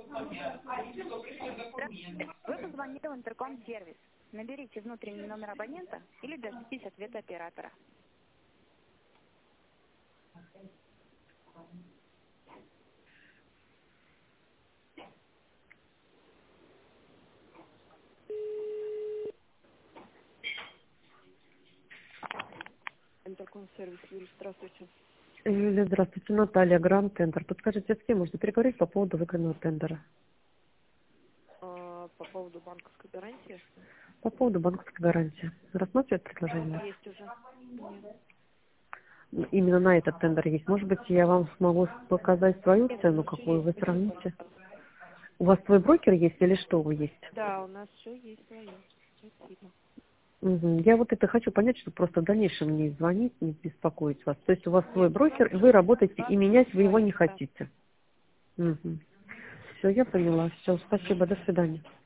Здравствуйте. Вы позвонили в интерком-сервис. Наберите внутренний номер абонента или дождитесь ответа оператора. Интерком-сервис, Юлия, здравствуйте. Юлия, здравствуйте. Наталья, Гранд Тендер. Подскажите, с кем можно переговорить по поводу выигранного тендера? По поводу банковской гарантии? По поводу банковской гарантии. Рассматривает предложение? Есть уже. Нет. Именно на этот тендер есть. Может быть, я вам смогу показать свою Нет, у цену, нас всё какую вы есть. сравните. У вас свой брокер есть или что вы есть? Да, у нас все есть свое. Спасибо. Угу. Я вот это хочу понять, чтобы просто в дальнейшем не звонить, не беспокоить вас. То есть у вас свой Нет, у нас брокер, и вы работаете, и менять вы его свое, не да. хотите. Угу. Все, я поняла. Все, спасибо, до свидания.